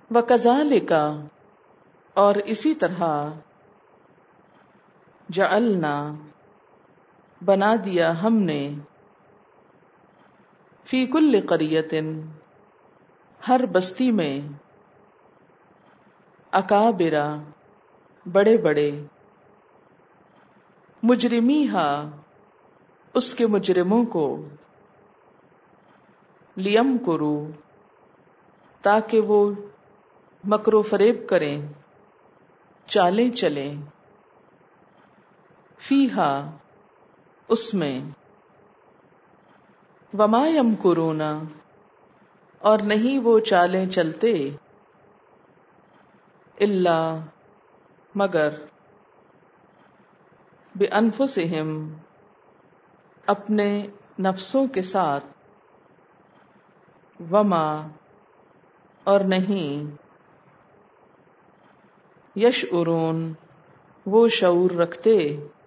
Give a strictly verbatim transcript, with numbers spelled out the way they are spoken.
وَكَذَلِكَ اور اسی طرح جعلنا بنا دیا ہم نے فی کل قریۃ ہر بستی میں اکابرا بڑے بڑے مجرمیہا اس کے مجرموں کو لیمکروا تاکہ وہ مکر و فریب کریں چالیں چلیں فیہا اس میں وما یمکرون اور نہیں وہ چالیں چلتے الا مگر بانفسہم اپنے نفسوں کے ساتھ وما اور نہیں یشعرون وہ شعور رکھتے